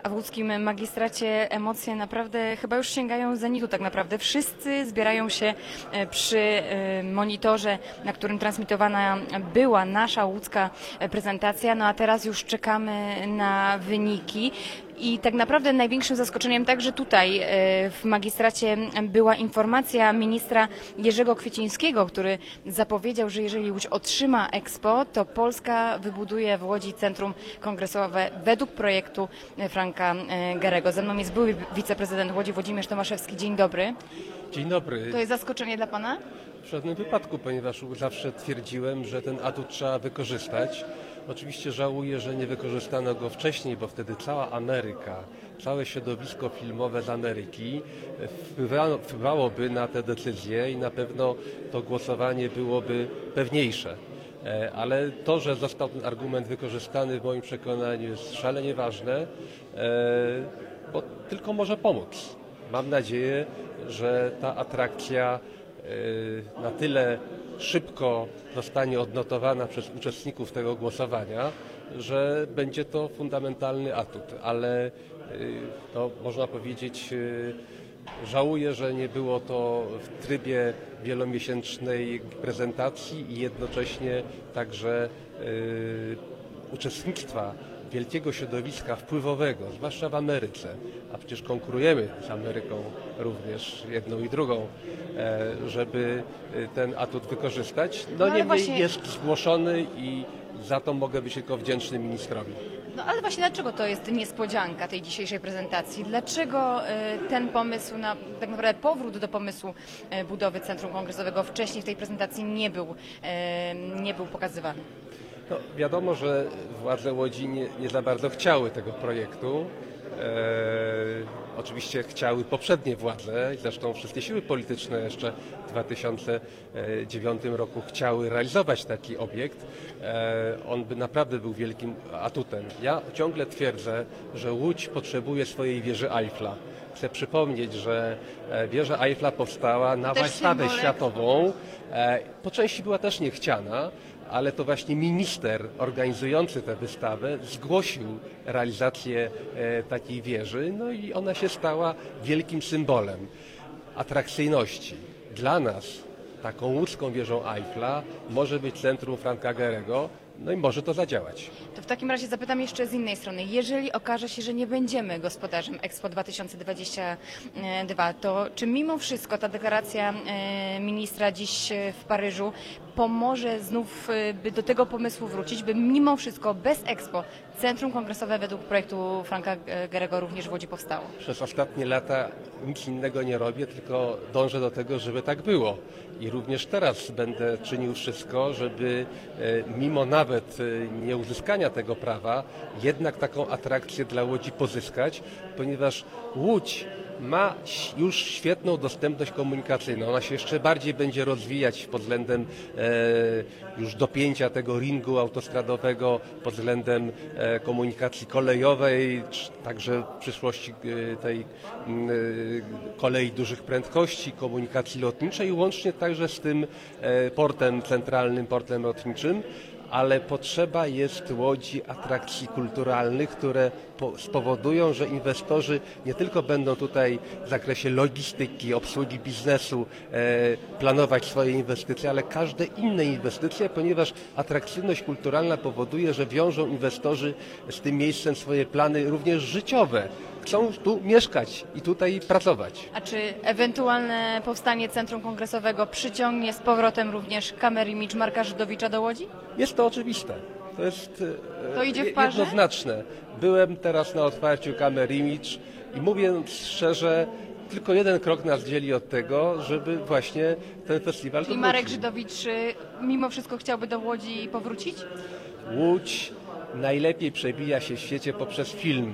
A w łódzkim magistracie emocje naprawdę chyba już sięgają zenitu tak naprawdę. Wszyscy zbierają się przy monitorze, na którym transmitowana była nasza łódzka prezentacja, no a teraz już czekamy na wyniki. I tak naprawdę największym zaskoczeniem także tutaj w magistracie była informacja ministra Jerzego Kwiecińskiego, który zapowiedział, że jeżeli Łódź otrzyma Expo, to Polska wybuduje w Łodzi centrum kongresowe według projektu Franka Gerego. Ze mną jest były wiceprezydent Łodzi Włodzimierz Tomaszewski. Dzień dobry. Dzień dobry. To jest zaskoczenie dla Pana? W żadnym wypadku, ponieważ zawsze twierdziłem, że ten atut trzeba wykorzystać. Oczywiście żałuję, że nie wykorzystano go wcześniej, bo wtedy cała Ameryka, całe środowisko filmowe z Ameryki wpływałoby na te decyzje i na pewno to głosowanie byłoby pewniejsze. Ale to, że został ten argument wykorzystany, w moim przekonaniu jest szalenie ważne, bo tylko może pomóc. Mam nadzieję, że ta atrakcja na tyle szybko zostanie odnotowana przez uczestników tego głosowania, że będzie to fundamentalny atut, ale no, można powiedzieć, żałuję, że nie było to w trybie wielomiesięcznej prezentacji i jednocześnie także uczestnictwa wielkiego środowiska wpływowego, zwłaszcza w Ameryce, a przecież konkurujemy z Ameryką również jedną i drugą, żeby ten atut wykorzystać. No niemniej właśnie jest zgłoszony i za to mogę być tylko wdzięczny ministrowi. No ale właśnie dlaczego to jest niespodzianka tej dzisiejszej prezentacji? Dlaczego ten pomysł, tak naprawdę powrót do pomysłu budowy Centrum Kongresowego wcześniej w tej prezentacji nie był pokazywany? No, wiadomo, że władze Łodzi nie za bardzo chciały tego projektu. Oczywiście chciały poprzednie władze, zresztą wszystkie siły polityczne jeszcze w 2009 roku chciały realizować taki obiekt. On by naprawdę był wielkim atutem. Ja ciągle twierdzę, że Łódź potrzebuje swojej wieży Eiffla. Chcę przypomnieć, że wieża Eiffla powstała na wystawę światową. Po części była też niechciana, ale to właśnie minister organizujący tę wystawę zgłosił realizację takiej wieży, no i ona się stała wielkim symbolem atrakcyjności. Dla nas taką łódzką wieżą Eiffla może być centrum Franka Gerego, no i może to zadziałać. To w takim razie zapytam jeszcze z innej strony. Jeżeli okaże się, że nie będziemy gospodarzem Expo 2022, to czy mimo wszystko ta deklaracja ministra dziś w Paryżu pomoże znów by do tego pomysłu wrócić, by mimo wszystko bez Expo Centrum Kongresowe według projektu Franka Gerego również w Łodzi powstało? Przez ostatnie lata nic innego nie robię, tylko dążę do tego, żeby tak było. I również teraz będę czynił wszystko, żeby mimo nawet nie uzyskania tego prawa, jednak taką atrakcję dla Łodzi pozyskać, ponieważ Łódź ma już świetną dostępność komunikacyjną. Ona się jeszcze bardziej będzie rozwijać pod względem już dopięcia tego ringu autostradowego, pod względem komunikacji kolejowej, także w przyszłości tej kolei dużych prędkości, komunikacji lotniczej, łącznie także z tym portem centralnym, portem lotniczym. Ale potrzeba jest Łodzi atrakcji kulturalnych, które spowodują, że inwestorzy nie tylko będą tutaj w zakresie logistyki, obsługi biznesu planować swoje inwestycje, ale każde inne inwestycje, ponieważ atrakcyjność kulturalna powoduje, że wiążą inwestorzy z tym miejscem swoje plany również życiowe. Chcą tu mieszkać i tutaj pracować. A czy ewentualne powstanie Centrum Kongresowego przyciągnie z powrotem również Camera Image Marka Żydowicza do Łodzi? Jest to oczywiste. To jest to idzie w parze? jednoznaczne. Byłem teraz na otwarciu Camera Image i mówiąc szczerze, tylko jeden krok nas dzieli od tego, żeby właśnie ten festiwal Czyli Marek Żydowicz mimo wszystko chciałby do Łodzi powrócić? Łódź najlepiej przebija się w świecie poprzez film.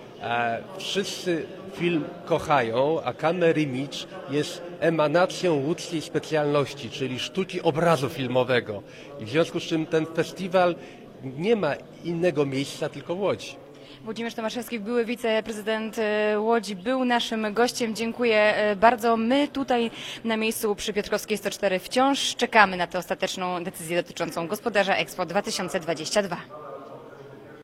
Wszyscy film kochają, a Camera Image jest emanacją łódzkiej specjalności, czyli sztuki obrazu filmowego. I w związku z czym ten festiwal nie ma innego miejsca, tylko w Łodzi. Włodzimierz Tomaszewski, były wiceprezydent Łodzi, był naszym gościem. Dziękuję bardzo. My tutaj na miejscu przy Piotrkowskiej 104 wciąż czekamy na tę ostateczną decyzję dotyczącą gospodarza Expo 2022.